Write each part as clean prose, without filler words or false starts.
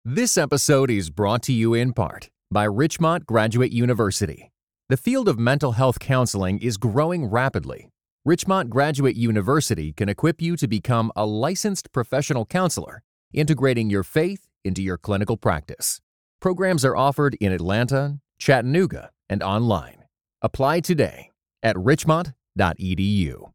This episode is brought to you in part by Richmont Graduate University. The field of mental health counseling is growing rapidly. Richmont Graduate University can equip you to become a licensed professional counselor, integrating your faith into your clinical practice. Programs are offered in Atlanta, Chattanooga, and online. Apply today at richmont.edu.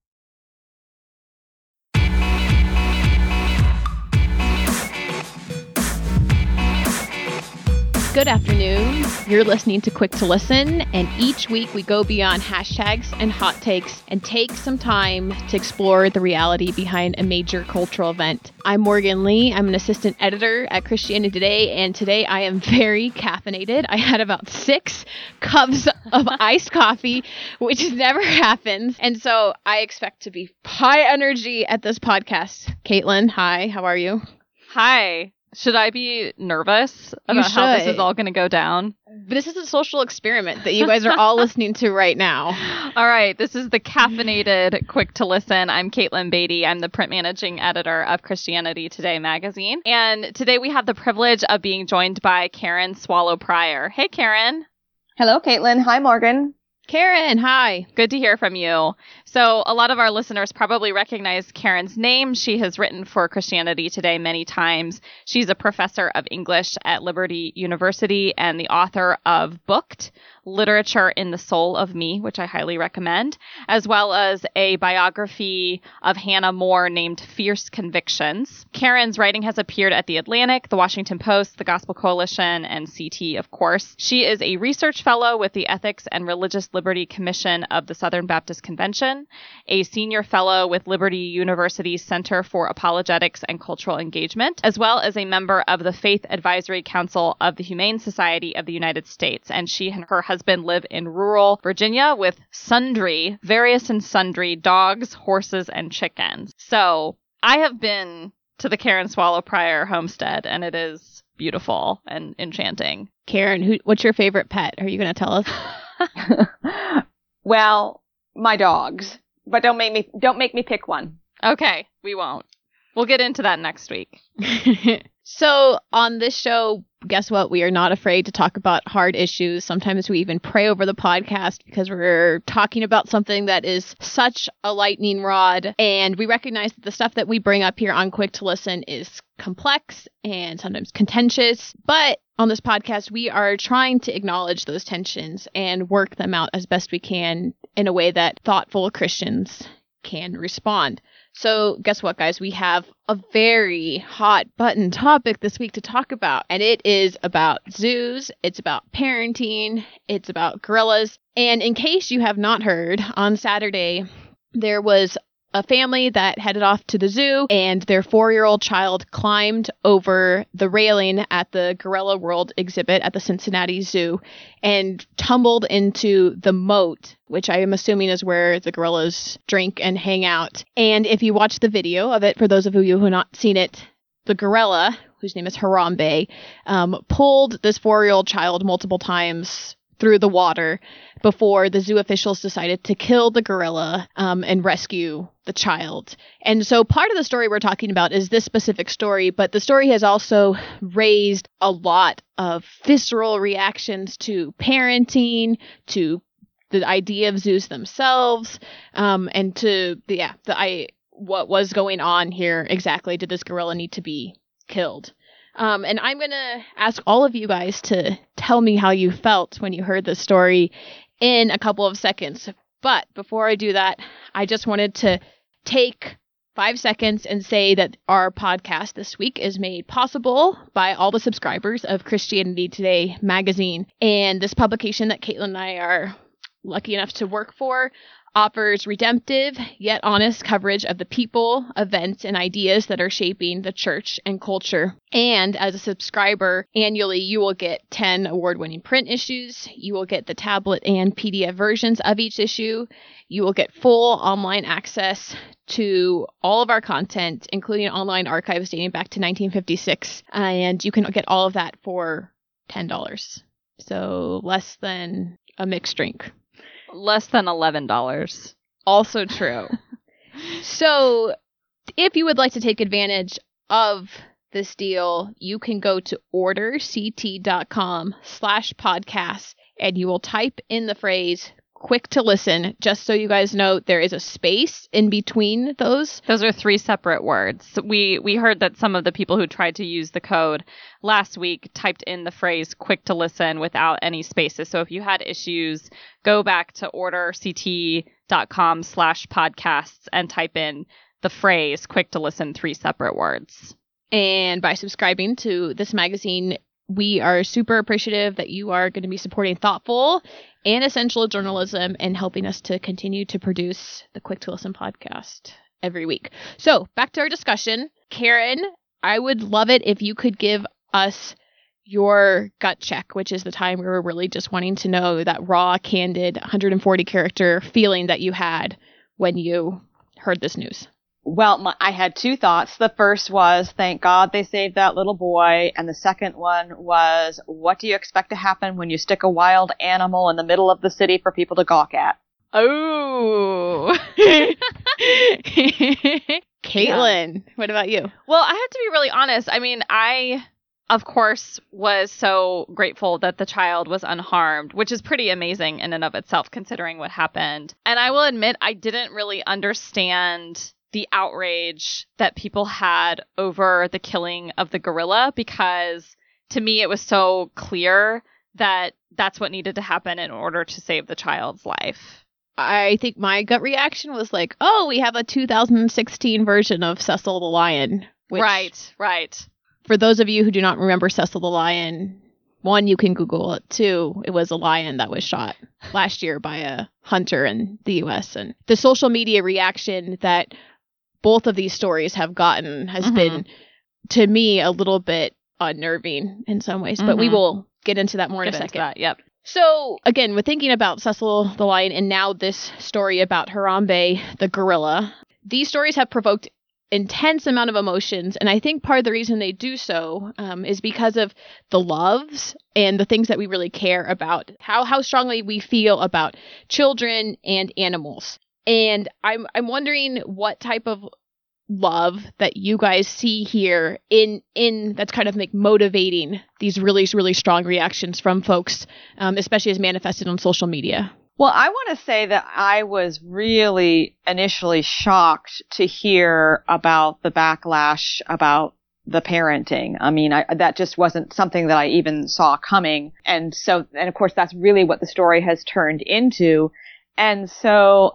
Good afternoon. You're listening to Quick to Listen, and each week we go beyond hashtags and hot takes and take some time to explore the reality behind a major cultural event. I'm Morgan Lee. I'm an assistant editor at Christianity Today, and today I am very caffeinated. I had about 6 cups of iced coffee, which never happens, and so I expect to be high energy at this podcast. Caitlin, hi. How are you? Hi. Should I be nervous about how this is all going to go down? This is a social experiment that you guys are all listening to right now. All right. This is the caffeinated Quick to Listen. I'm Caitlin Beatty. I'm the print managing editor of Christianity Today magazine. And today we have the privilege of being joined by Karen Swallow Prior. Hey, Karen. Hello, Caitlin. Hi, Morgan. Karen, hi. Good to hear from you. So a lot of our listeners probably recognize Karen's name. She has written for Christianity Today many times. She's a professor of English at Liberty University and the author of Booked, Literature in the Soul of Me, which I highly recommend, as well as a biography of Hannah More named Fierce Convictions. Karen's writing has appeared at The Atlantic, The Washington Post, The Gospel Coalition, and CT, of course. She is a research fellow with the Ethics and Religious Liberty Commission of the Southern Baptist Convention, a senior fellow with Liberty University's Center for Apologetics and Cultural Engagement, as well as a member of the Faith Advisory Council of the Humane Society of the United States. And she and her husband live in rural Virginia with various and sundry dogs, horses, and chickens. So I have been to the Karen Swallow Prior homestead, and it is beautiful and enchanting. Karen, what's your favorite pet? Are you going to tell us? Well, my dogs, but don't make me pick one. Okay, we won't. We'll get into that next week. So on this show, guess what? We are not afraid to talk about hard issues. Sometimes we even pray over the podcast because we're talking about something that is such a lightning rod. And we recognize that the stuff that we bring up here on Quick to Listen is complex and sometimes contentious. But on this podcast, we are trying to acknowledge those tensions and work them out as best we can in a way that thoughtful Christians can respond. So guess what, guys? We have a very hot button topic this week to talk about, and it is about zoos. It's about parenting. It's about gorillas. And in case you have not heard, on Saturday, there was a family that headed off to the zoo, and their 4-year-old child climbed over the railing at the Gorilla World exhibit at the Cincinnati Zoo and tumbled into the moat, which I am assuming is where the gorillas drink and hang out. And if you watch the video of it, for those of you who have not seen it, the gorilla, whose name is Harambe, pulled this 4-year-old child multiple times through the water before the zoo officials decided to kill the gorilla and rescue the child. And so part of the story we're talking about is this specific story, but the story has also raised a lot of visceral reactions to parenting, to the idea of zoos themselves, and to what was going on here exactly. Did this gorilla need to be killed? And I'm going to ask all of you guys to tell me how you felt when you heard the story in a couple of seconds. But before I do that, I just wanted to take 5 seconds and say that our podcast this week is made possible by all the subscribers of Christianity Today magazine. And this publication that Caitlin and I are lucky enough to work for offers redemptive yet honest coverage of the people, events, and ideas that are shaping the church and culture. And as a subscriber, annually you will get 10 award-winning print issues. You will get the tablet and PDF versions of each issue. You will get full online access to all of our content, including online archives dating back to 1956. And you can get all of that for $10. So less than a mixed drink. Less than $11. Also true. So if you would like to take advantage of this deal, you can go to orderct.com/podcast and you will type in the phrase quick to listen. Just so you guys know, there is a space in between those. Those are 3 separate words. We heard that some of the people who tried to use the code last week typed in the phrase quick to listen without any spaces. So if you had issues, go back to orderct.com/podcasts and type in the phrase quick to listen, 3 separate words. And by subscribing to this magazine, we are super appreciative that you are going to be supporting thoughtful and essential journalism and helping us to continue to produce the Quick to Listen podcast every week. So back to our discussion. Karen, I would love it if you could give us your gut check, which is the time where we're really just wanting to know that raw, candid, 140 character feeling that you had when you heard this news. Well, I had 2 thoughts. The first was, thank God they saved that little boy. And the second one was, what do you expect to happen when you stick a wild animal in the middle of the city for people to gawk at? Oh. Caitlin, what about you? Well, I have to be really honest. I mean, I, of course, was so grateful that the child was unharmed, which is pretty amazing in and of itself, considering what happened. And I will admit, I didn't really understand the outrage that people had over the killing of the gorilla, because to me it was so clear that that's what needed to happen in order to save the child's life. I think my gut reaction was like, oh, we have a 2016 version of Cecil the Lion. Which, Right. For those of you who do not remember Cecil the Lion, 1, you can Google it. 2, it was a lion that was shot last year by a hunter in the U.S. And the social media reaction that both of these stories have gotten has been, to me, a little bit unnerving in some ways. But we will get into that more in a second. Yep. So, again, we're thinking about Cecil the Lion and now this story about Harambe the gorilla. These stories have provoked intense amount of emotions. And I think part of the reason they do so is because of the loves and the things that we really care about, how strongly we feel about children and animals. And I'm wondering what type of love that you guys see here in that's kind of like motivating these really, really strong reactions from folks, especially as manifested on social media. Well, I want to say that I was really initially shocked to hear about the backlash about the parenting. I mean, that just wasn't something that I even saw coming. And of course, that's really what the story has turned into. And so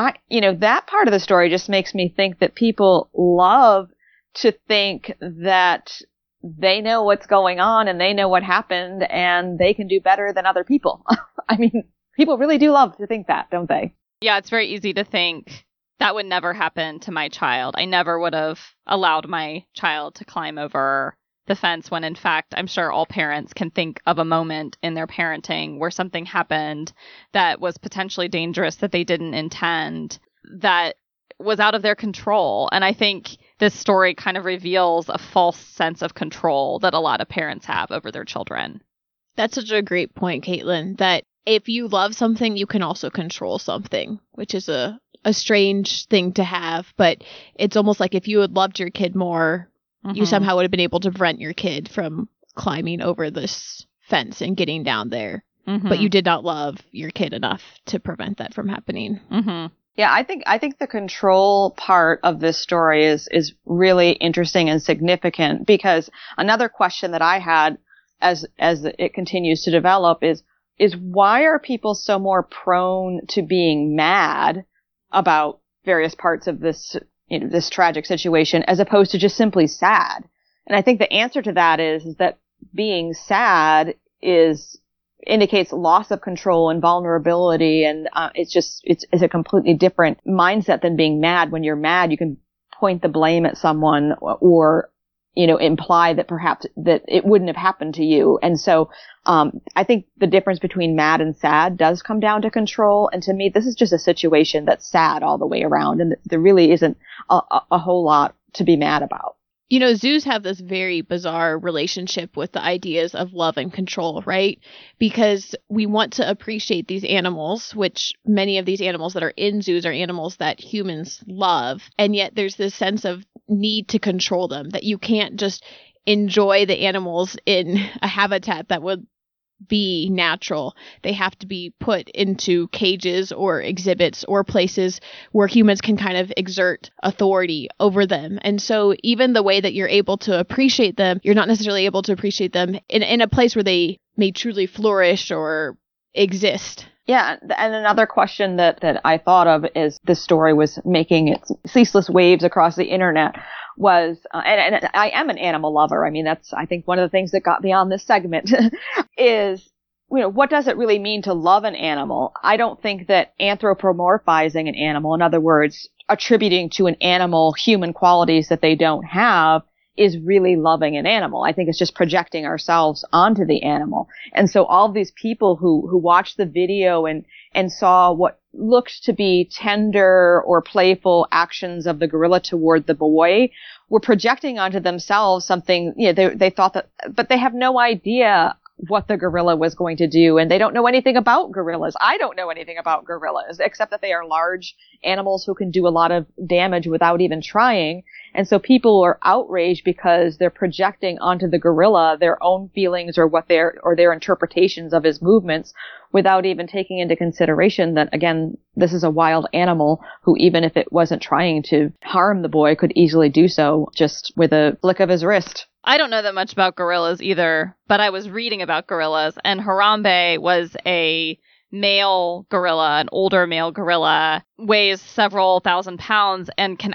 that part of the story just makes me think that people love to think that they know what's going on and they know what happened and they can do better than other people. I mean, people really do love to think that, don't they? Yeah, it's very easy to think that would never happen to my child. I never would have allowed my child to climb over the fence when, in fact, I'm sure all parents can think of a moment in their parenting where something happened that was potentially dangerous, that they didn't intend, that was out of their control. And I think this story kind of reveals a false sense of control that a lot of parents have over their children. That's such a great point, Caitlin, that if you love something, you can also control something, which is a strange thing to have. But it's almost like if you had loved your kid more, you somehow would have been able to prevent your kid from climbing over this fence and getting down there. But you did not love your kid enough to prevent that from happening. Yeah, I think the control part of this story is really interesting and significant, because another question that I had as it continues to develop is why are people so more prone to being mad about various parts of this tragic situation as opposed to just simply sad? And I think the answer to that is that being sad indicates loss of control and vulnerability. And, it's a completely different mindset than being mad. When you're mad, you can point the blame at someone or, imply that perhaps that it wouldn't have happened to you. And so, I think the difference between mad and sad does come down to control. And to me, this is just a situation that's sad all the way around. And there really isn't a whole lot to be mad about. Zoos have this very bizarre relationship with the ideas of love and control, right? Because we want to appreciate these animals, which many of these animals that are in zoos are animals that humans love. And yet there's this sense of need to control them, that you can't just enjoy the animals in a habitat that would be natural. They have to be put into cages or exhibits or places where humans can kind of exert authority over them. And so even the way that you're able to appreciate them, you're not necessarily able to appreciate them in a place where they may truly flourish or exist. Yeah, and another question that I thought of as this story was making its ceaseless waves across the internet was, and I am an animal lover. I mean, that's, I think, one of the things that got me on this segment is, what does it really mean to love an animal? I don't think that anthropomorphizing an animal, in other words, attributing to an animal human qualities that they don't have, is really loving an animal. I think it's just projecting ourselves onto the animal. And so all of these people who watched the video and saw what looked to be tender or playful actions of the gorilla toward the boy were projecting onto themselves something, they thought that, but they have no idea what the gorilla was going to do, and they don't know anything about gorillas. I don't know anything about gorillas, except that they are large animals who can do a lot of damage without even trying. And so people are outraged because they're projecting onto the gorilla their own feelings or their interpretations of his movements without even taking into consideration that, again, this is a wild animal who, even if it wasn't trying to harm the boy, could easily do so just with a flick of his wrist. I don't know that much about gorillas either, but I was reading about gorillas, and Harambe was a male gorilla, an older male gorilla, weighs several thousand pounds and can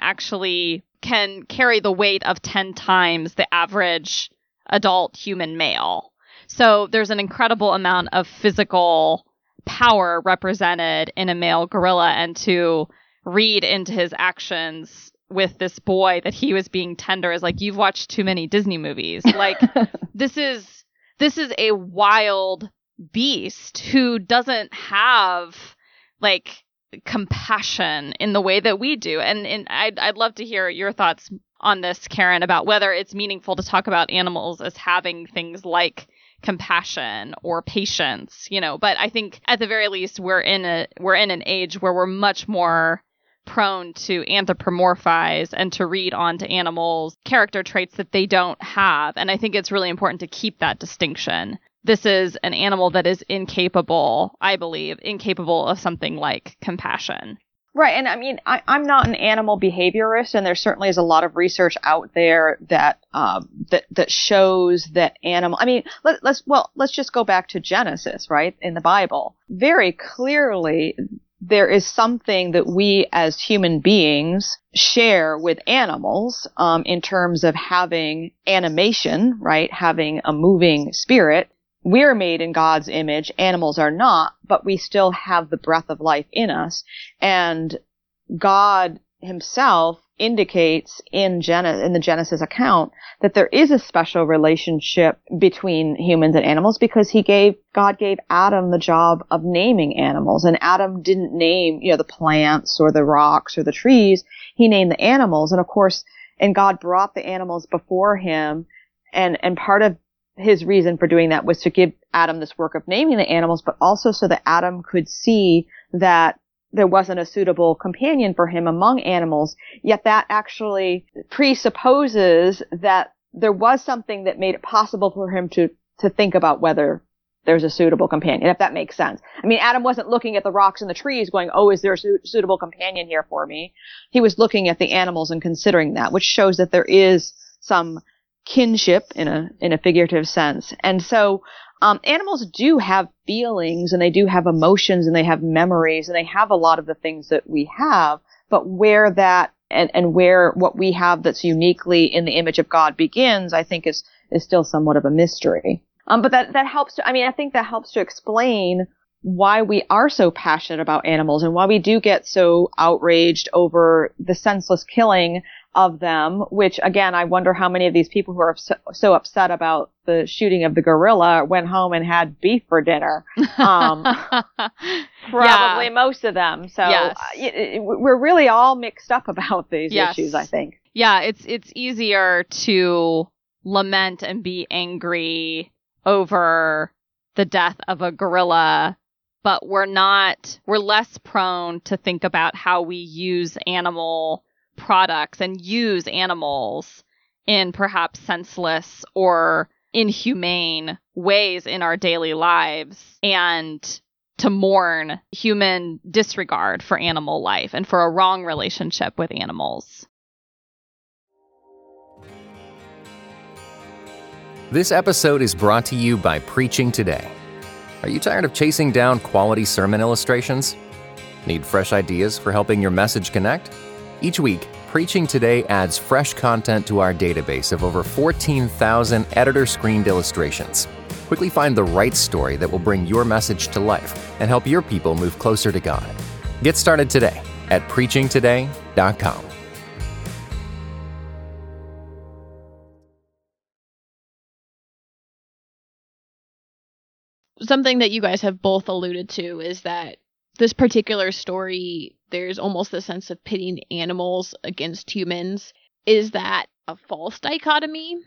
carry the weight of 10 times the average adult human male. So there's an incredible amount of physical power represented in a male gorilla, and to read into his actions with this boy that he was being tender is like, you've watched too many Disney movies. Like, this is a wild beast who doesn't have like compassion in the way that we do. And I'd love to hear your thoughts on this, Karen, about whether it's meaningful to talk about animals as having things like compassion or patience, but I think at the very least we're in an age where we're much more prone to anthropomorphize and to read onto animals character traits that they don't have. And I think it's really important to keep that distinction. This is an animal that is incapable, I believe, of something like compassion. Right. And I mean, I'm not an animal behaviorist, and there certainly is a lot of research out there that shows that animal. I mean, let's just go back to Genesis, right? In the Bible, very clearly, there is something that we as human beings share with animals, in terms of having animation, right? Having a moving spirit. We're made in God's image. Animals are not, but we still have the breath of life in us. And God himself indicates in the Genesis account that there is a special relationship between humans and animals, because God gave Adam the job of naming animals. And Adam didn't name, the plants or the rocks or the trees. He named the animals. And of course, God brought the animals before him. And part of his reason for doing that was to give Adam this work of naming the animals, but also so that Adam could see that there wasn't a suitable companion for him among animals. Yet that actually presupposes that there was something that made it possible for him to think about whether there's a suitable companion, if that makes sense. I mean, Adam wasn't looking at the rocks and the trees going, oh, is there a suitable companion here for me? He was looking at the animals and considering that, which shows that there is some kinship in a figurative sense. And so animals do have feelings, and they do have emotions, and they have memories, and they have a lot of the things that we have, but where that and where what we have that's uniquely in the image of God begins, I think is still somewhat of a mystery. But that helps I think that helps to explain why we are so passionate about animals and why we do get so outraged over the senseless killing of them, which, again, I wonder how many of these people who are so upset about the shooting of the gorilla went home and had beef for dinner. Probably most of them. So yes. We're really all mixed up about these issues, I think. Yeah, it's easier to lament and be angry over the death of a gorilla, but we're less prone to think about how we use animal products and use animals in perhaps senseless or inhumane ways in our daily lives, and to mourn human disregard for animal life and for a wrong relationship with animals. This episode is brought to you by Preaching Today. Are you tired of chasing down quality sermon illustrations? Need fresh ideas for helping your message connect? Each week, Preaching Today adds fresh content to our database of over 14,000 editor-screened illustrations. Quickly find the right story that will bring your message to life and help your people move closer to God. Get started today at preachingtoday.com. Something that you guys have both alluded to is that this particular story, there's almost a sense of pitting animals against humans. Is that a false dichotomy?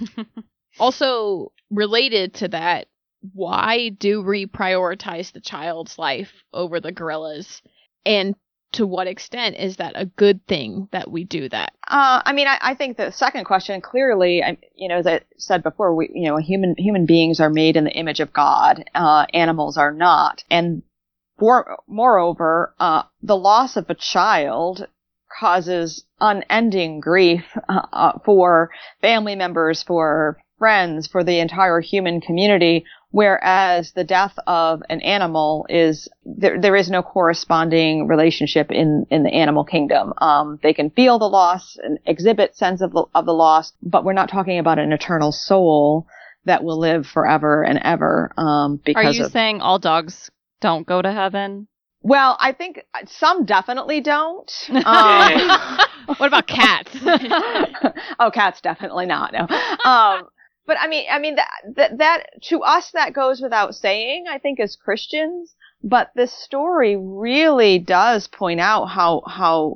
Also, related to that, why do we prioritize the child's life over the gorilla's? And to what extent is that a good thing that we do that? I think the second question, clearly, as I said before, human beings are made in the image of God. Animals are not. And moreover, the loss of a child causes unending grief for family members, for friends, for the entire human community, whereas the death of an animal is there is no corresponding relationship in the animal kingdom. They can feel the loss and exhibit sense of the loss, but we're not talking about an eternal soul that will live forever and ever. Because are you saying all dogs don't go to heaven? Well, I think some definitely don't. What about cats? Oh, cats definitely not. No. But I mean that to us that goes without saying, I think, as Christians. But this story really does point out how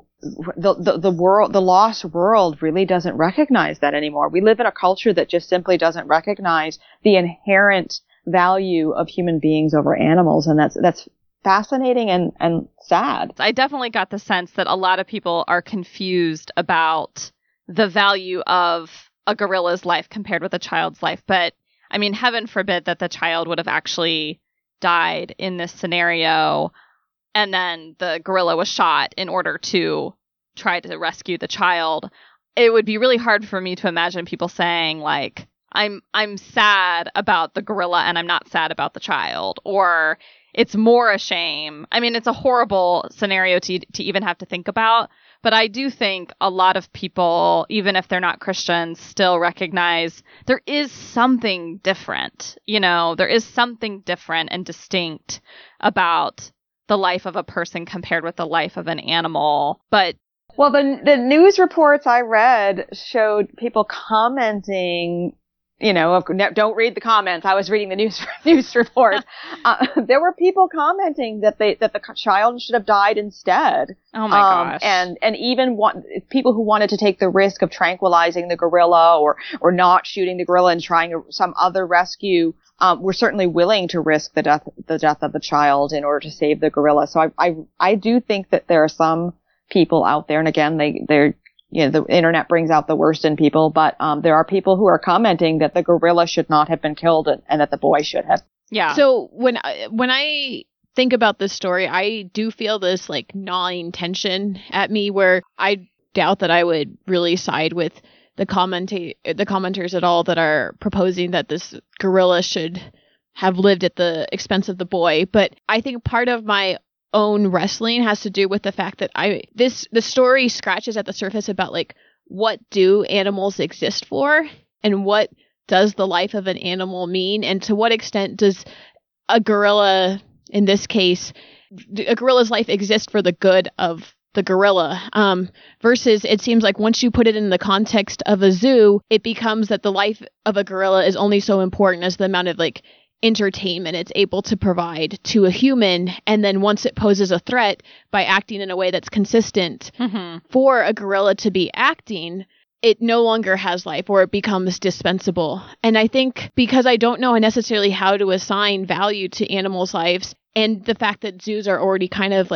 the world, the lost world, really doesn't recognize that anymore. We live in a culture that just simply doesn't recognize the inherent value of human beings over animals, and that's fascinating and sad. I definitely got the sense that a lot of people are confused about the value of a gorilla's life compared with a child's life. But I mean, heaven forbid that the child would have actually died in this scenario, and then the gorilla was shot in order to try to rescue the child. It would be really hard for me to imagine people saying, like, I'm sad about the gorilla and I'm not sad about the child, or it's more a shame. I mean, it's a horrible scenario to even have to think about. But I do think a lot of people, even if they're not Christians, still recognize there is something different. There is something different and distinct about the life of a person compared with the life of an animal. But well, the news reports I read showed people commenting. Don't read the comments. I was reading the news reports. There were people commenting that the child should have died instead. Oh my gosh! And even people who wanted to take the risk of tranquilizing the gorilla or not shooting the gorilla and trying some other rescue were certainly willing to risk the death of the child in order to save the gorilla. So I do think that there are some people out there, and again, they're. The internet brings out the worst in people, but there are people who are commenting that the gorilla should not have been killed and that the boy should have. Yeah. So when I think about this story, I do feel this like gnawing tension at me, where I doubt that I would really side with the commenters at all that are proposing that this gorilla should have lived at the expense of the boy. But I think part of my own wrestling has to do with the fact that the story scratches at the surface about like, what do animals exist for, and what does the life of an animal mean, and to what extent does a gorilla, in this case, a gorilla's life exist for the good of the gorilla, versus it seems like once you put it in the context of a zoo, it becomes that the life of a gorilla is only so important as the amount of like entertainment it's able to provide to a human. And then once it poses a threat by acting in a way that's consistent for a gorilla to be acting, it no longer has life, or it becomes dispensable. And I think because I don't know necessarily how to assign value to animals' lives, and the fact that zoos are already kind of like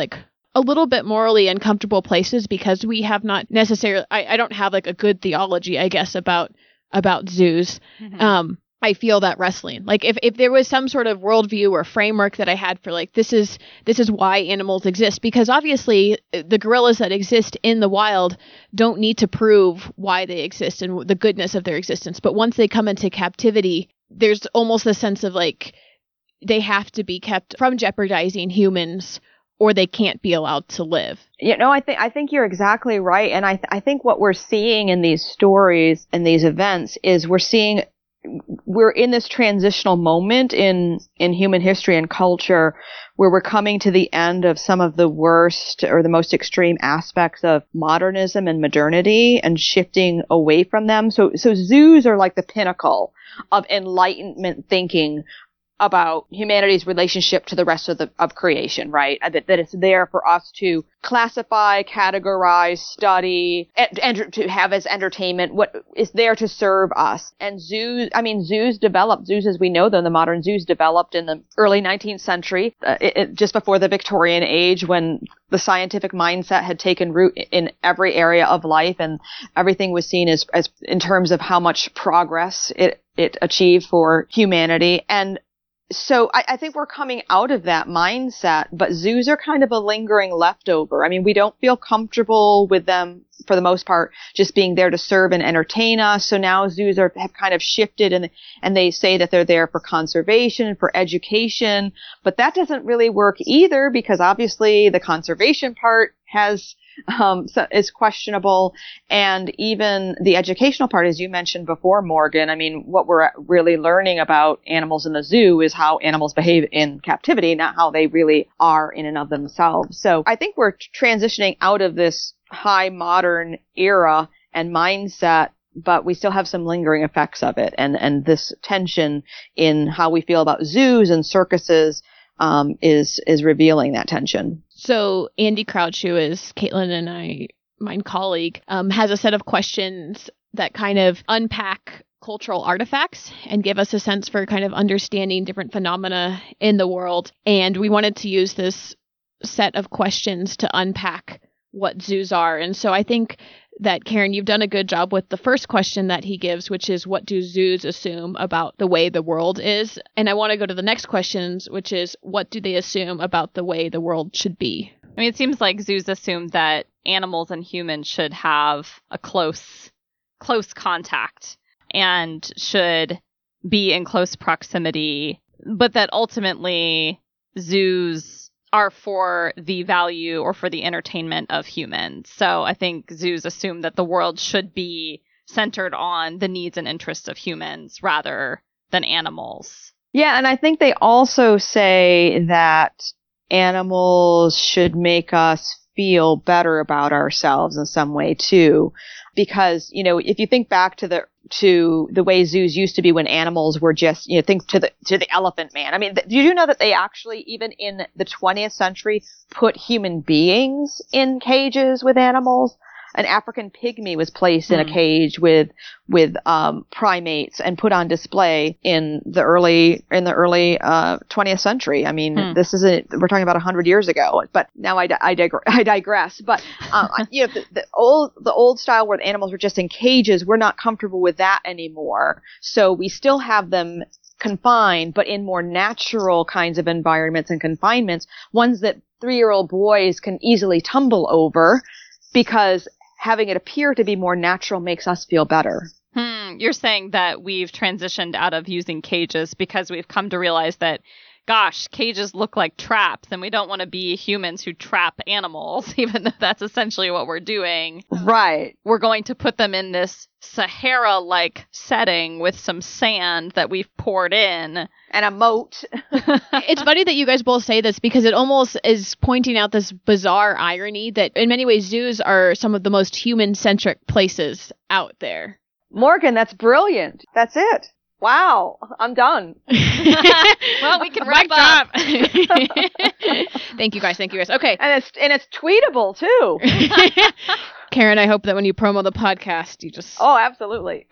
a little bit morally uncomfortable places because we have not necessarily, I don't have like a good theology, I guess, about zoos. Mm-hmm. I feel that wrestling. Like if there was some sort of worldview or framework that I had for like, this is why animals exist, because obviously the gorillas that exist in the wild don't need to prove why they exist and the goodness of their existence. But once they come into captivity, there's almost a sense of like, they have to be kept from jeopardizing humans or they can't be allowed to live. I think you're exactly right. And I think what we're seeing in these stories and these events is we're in this transitional moment in human history and culture where we're coming to the end of some of the worst or the most extreme aspects of modernism and modernity and shifting away from them. So zoos are like the pinnacle of Enlightenment thinking about humanity's relationship to the rest of creation, right? That it's there for us to classify, categorize, study, and to have as entertainment, what is there to serve us. And zoos as we know them, the modern zoos developed in the early 19th century, just before the Victorian age, when the scientific mindset had taken root in every area of life and everything was seen as in terms of how much progress it achieved for humanity. And so I think we're coming out of that mindset, but zoos are kind of a lingering leftover. I mean, we don't feel comfortable with them for the most part, just being there to serve and entertain us. So now zoos have kind of shifted and they say that they're there for conservation, for education, but that doesn't really work either because obviously the conservation part is questionable, and even the educational part, as you mentioned before, Morgan. I mean, what we're really learning about animals in the zoo is how animals behave in captivity, not how they really are in and of themselves. So I think we're transitioning out of this high modern era and mindset, but we still have some lingering effects of it, and this tension in how we feel about zoos and circuses is revealing that tension. So Andy Crouch, who is Caitlin and my colleague, has a set of questions that kind of unpack cultural artifacts and give us a sense for kind of understanding different phenomena in the world. And we wanted to use this set of questions to unpack what zoos are. And so I think that, Karen, you've done a good job with the first question that he gives, which is, what do zoos assume about the way the world is? And I want to go to the next questions, which is, what do they assume about the way the world should be? I mean, it seems like zoos assume that animals and humans should have a close contact and should be in close proximity, but that ultimately zoos are for the value or for the entertainment of humans. So I think zoos assume that the world should be centered on the needs and interests of humans rather than animals. Yeah, and I think they also say that animals should make us feel better about ourselves in some way too. Because, if you think back to the way zoos used to be when animals were just, think to the Elephant Man. I mean, do you know that they actually, even in the 20th century, put human beings in cages with animals? An African pygmy was placed in a cage with primates and put on display in the early 20th century. I mean, we're talking about 100 years ago. But now I digress. But the old style where the animals were just in cages, we're not comfortable with that anymore. So we still have them confined, but in more natural kinds of environments and confinements, ones that 3-year-old boys can easily tumble over, because having it appear to be more natural makes us feel better. You're saying that we've transitioned out of using cages because we've come to realize that, gosh, cages look like traps, and we don't want to be humans who trap animals, even though that's essentially what we're doing. Right. We're going to put them in this Sahara-like setting with some sand that we've poured in. And a moat. It's funny that you guys both say this, because it almost is pointing out this bizarre irony that in many ways zoos are some of the most human-centric places out there. Morgan, that's brilliant. That's it. Wow, I'm done. Well, we can wrap up. Thank you guys. Okay. And it's tweetable too. Karen, I hope that when you promo the podcast, you just... Oh, absolutely.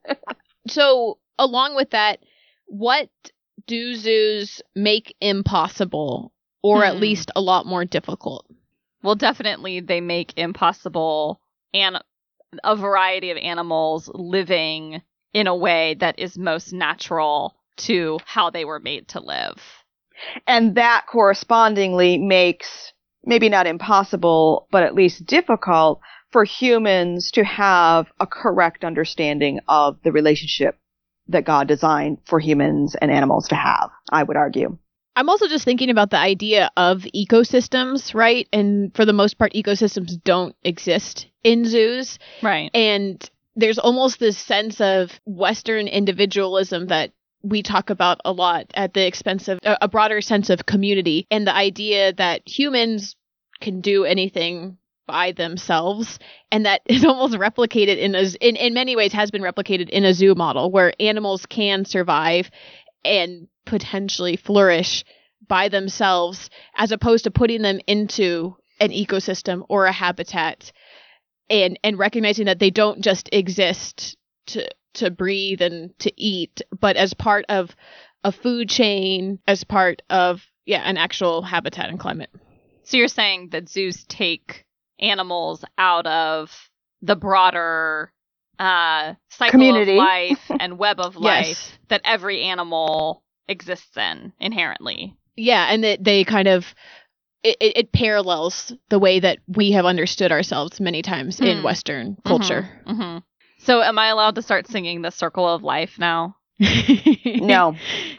So, along with that, what do zoos make impossible, or at least a lot more difficult? Well, definitely they make impossible and a variety of animals living in a way that is most natural to how they were made to live. And that correspondingly makes, maybe not impossible, but at least difficult for humans to have a correct understanding of the relationship that God designed for humans and animals to have, I would argue. I'm also just thinking about the idea of ecosystems, right? And for the most part, ecosystems don't exist in zoos. Right. And there's almost this sense of Western individualism that we talk about a lot at the expense of a broader sense of community, and the idea that humans can do anything by themselves, and that is almost replicated in many ways has been replicated in a zoo model where animals can survive and potentially flourish by themselves, as opposed to putting them into an ecosystem or a habitat and recognizing that they don't just exist to breathe and to eat, but as part of a food chain, as part of an actual habitat and climate. So you're saying that zoos take animals out of the broader cycle community of life and web of life Yes. that every animal exists in inherently. Yeah, and that they kind of it parallels the way that we have understood ourselves many times in Western culture. Mm-hmm. So am I allowed to start singing the Circle of Life now? No.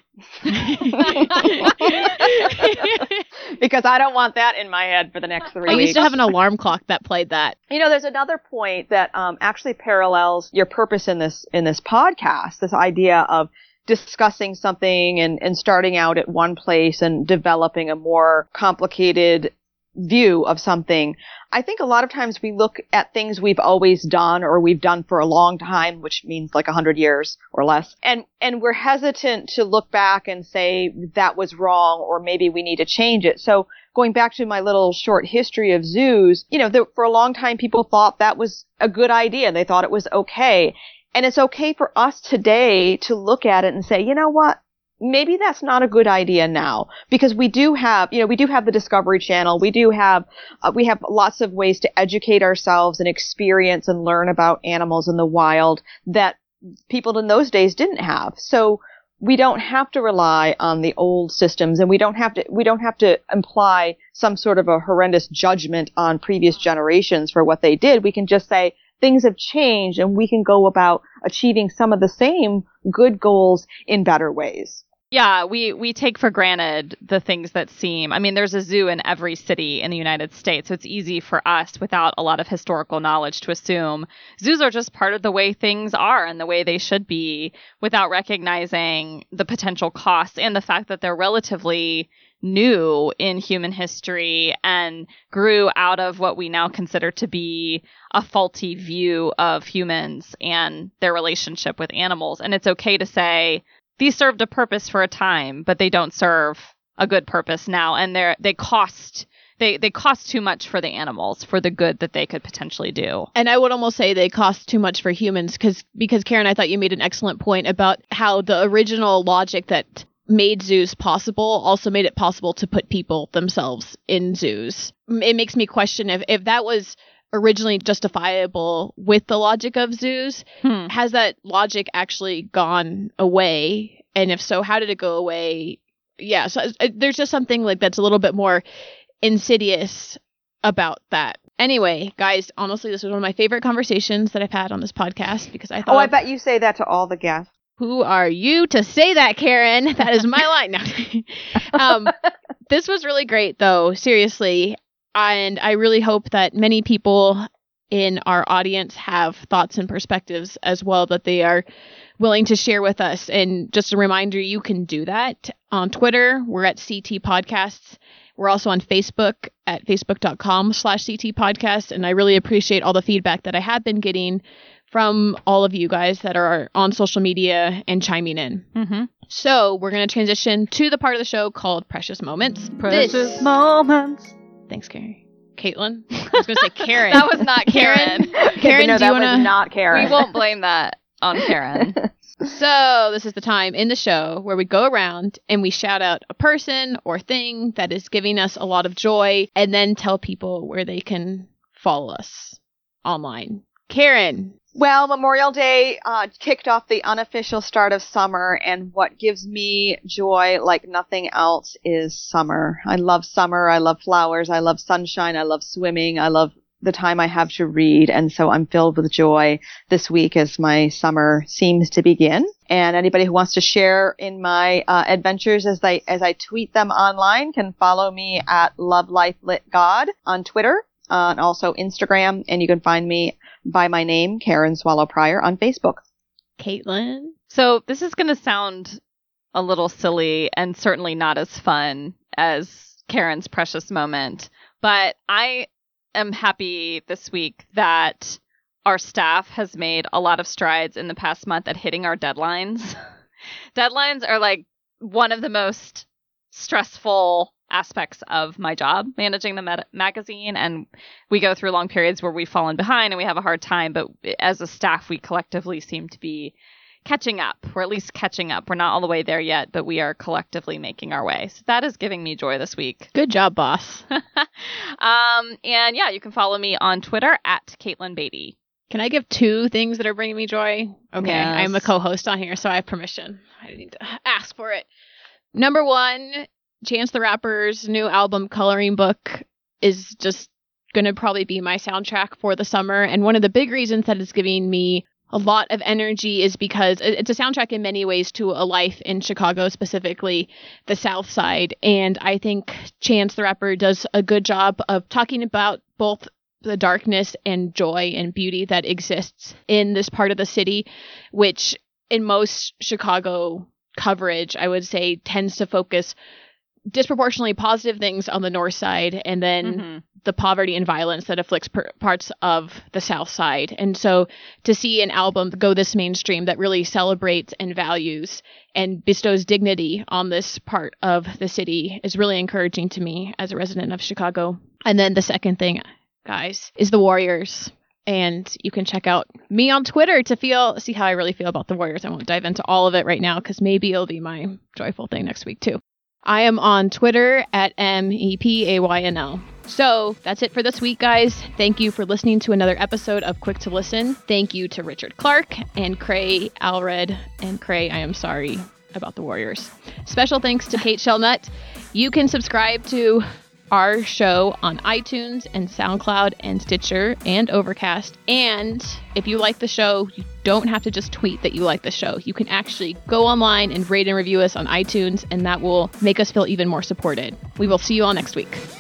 Because I don't want that in my head for the next 3 weeks. I used to have an alarm clock that played that. You know, there's another point that actually parallels your purpose in this podcast, this idea of discussing something and starting out at one place and developing a more complicated view of something. I think a lot of times we look at things we've always done or we've done for a long time, which means like 100 years or less. And we're hesitant to look back and say that was wrong or maybe we need to change it. So going back to my little short history of zoos, you know, for a long time people thought that was a good idea. They thought it was okay. And it's okay for us today to look at it and say, you know what? Maybe that's not a good idea now, because we do have the Discovery Channel. We have lots of ways to educate ourselves and experience and learn about animals in the wild that people in those days didn't have. So we don't have to rely on the old systems, and we don't have to imply some sort of a horrendous judgment on previous generations for what they did. We can just say things have changed and we can go about achieving some of the same good goals in better ways. Yeah, we take for granted the things that seem, I mean, there's a zoo in every city in the United States, so it's easy for us without a lot of historical knowledge to assume zoos are just part of the way things are and the way they should be, without recognizing the potential costs and the fact that they're relatively new in human history and grew out of what we now consider to be a faulty view of humans and their relationship with animals. And it's okay to say, these served a purpose for a time, but they don't serve a good purpose now, and they cost too much for the animals for the good that they could potentially do. And I would almost say they cost too much for humans because Karen, I thought you made an excellent point about how the original logic that made zoos possible also made it possible to put people themselves in zoos. It makes me question if that was originally justifiable with the logic of zoos, has that logic actually gone away? And if so, how did it go away? Yeah, so there's just something like that's a little bit more insidious about that. Anyway, guys, honestly, this was one of my favorite conversations that I've had on this podcast because I thought... Oh, I bet you say that to all the guests. Who are you to say that, Karen? That is my line. No. This was really great, though, seriously. And I really hope that many people in our audience have thoughts and perspectives as well that they are willing to share with us. And just a reminder, you can do that on Twitter. We're at CT Podcasts. We're also on Facebook at facebook.com/CT Podcast. And I really appreciate all the feedback that I have been getting from all of you guys that are on social media and chiming in. Mm-hmm. So we're going to transition to the part of the show called Precious Moments. Precious Moments. Thanks, Karen. Caitlin? I was going to say Karen. That was not Karen. Karen, No, do you that was want not Karen. We won't blame that. on Karen. So this is the time in the show where we go around and we shout out a person or thing that is giving us a lot of joy and then tell people where they can follow us online. Karen. Well, Memorial Day kicked off the unofficial start of summer, and what gives me joy like nothing else is summer. I love summer. I love flowers. I love sunshine. I love swimming. I love the time I have to read, and so I'm filled with joy this week as my summer seems to begin. And anybody who wants to share in my adventures as I tweet them online can follow me at LoveLifeLitGod on Twitter and also Instagram, and you can find me by my name, Karen Swallow Prior, on Facebook. Caitlin. So this is going to sound a little silly and certainly not as fun as Karen's precious moment, but I am happy this week that our staff has made a lot of strides in the past month at hitting our deadlines. Deadlines are like one of the most stressful aspects of my job, managing the magazine, and we go through long periods where we've fallen behind and we have a hard time, but as a staff we collectively seem to be catching up, or at least catching up. We're not all the way there yet, but we are collectively making our way. So that is giving me joy this week. Good job, boss. And yeah, you can follow me on Twitter at Caitlin Beatty. Can I give 2 things that are bringing me joy? Okay, Yes. I'm a co-host on here, so I have permission. I didn't need to ask for it. Number 1, Chance the Rapper's new album, Coloring Book, is just going to probably be my soundtrack for the summer. And one of the big reasons that it's giving me a lot of energy is because it's a soundtrack in many ways to a life in Chicago, specifically the South Side. And I think Chance the Rapper does a good job of talking about both the darkness and joy and beauty that exists in this part of the city, which in most Chicago coverage, I would say, tends to focus disproportionately positive things on the North Side, and then the poverty and violence that afflicts parts of the South Side. And so to see an album go this mainstream that really celebrates and values and bestows dignity on this part of the city is really encouraging to me as a resident of Chicago. And then the second thing, guys, is the Warriors. And you can check out me on Twitter to see how I really feel about the Warriors. I won't dive into all of it right now because maybe it'll be my joyful thing next week too. I am on Twitter at MEPAYNL. So that's it for this week, guys. Thank you for listening to another episode of Quick to Listen. Thank you to Richard Clark and Cray Alred. And Cray, I am sorry about the Warriors. Special thanks to Kate Shellnut. You can subscribe to our show on iTunes and SoundCloud and Stitcher and Overcast. And if you like the show, you don't have to just tweet that you like the show. You can actually go online and rate and review us on iTunes, and that will make us feel even more supported. We will see you all next week.